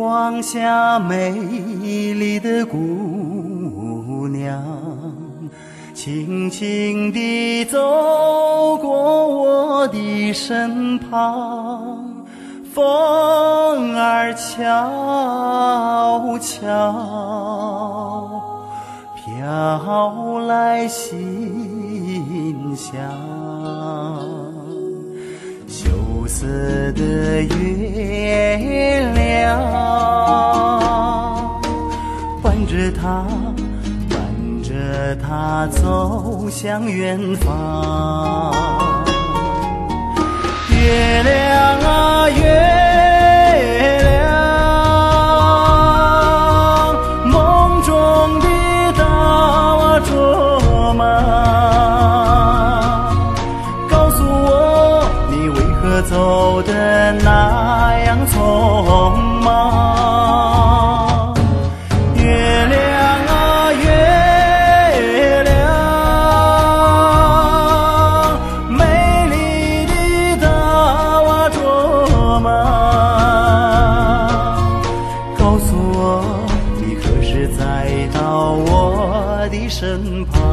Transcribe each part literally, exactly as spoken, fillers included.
光下美丽的姑娘，轻轻地走过我的身旁，风儿悄悄飘来馨香，羞涩的月亮伴着它伴着它走向远方。月亮啊月亮，梦中的大瓦卓玛，告诉我你为何走得那样匆忙。月亮啊月亮，美丽的大瓦卓玛，告诉我你何时再到我的身旁。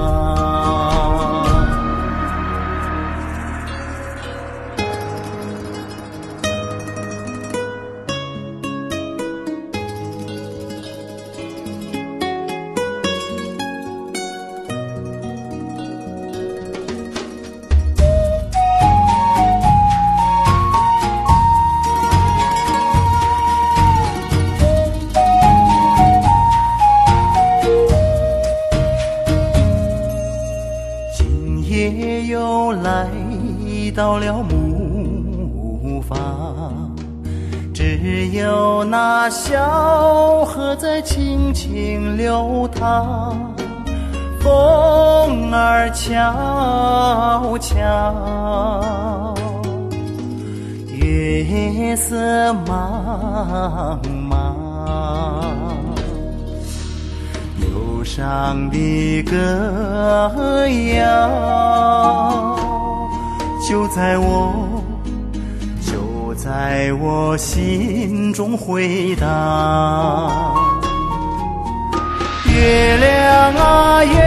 夜又来到了木房，只有那小河在轻轻流淌，风儿悄悄，月色茫茫，忧伤的歌谣就在我就在我心中回荡。月亮啊月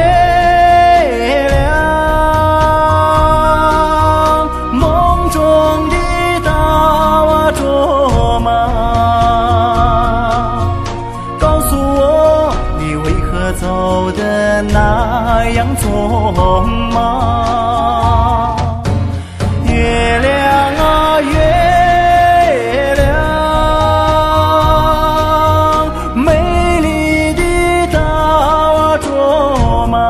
亮，梦中的大瓦卓玛，告诉我你为何走得那样匆忙。月亮啊月亮，美丽的大瓦卓玛，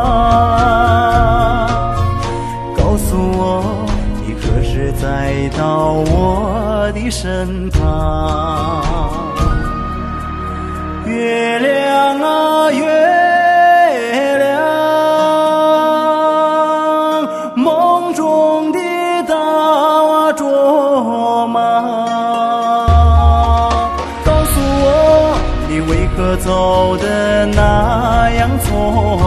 告诉我你何时再到我的身旁。月亮啊月亮，梦中的大瓦卓玛，告诉我你为何走得那样匆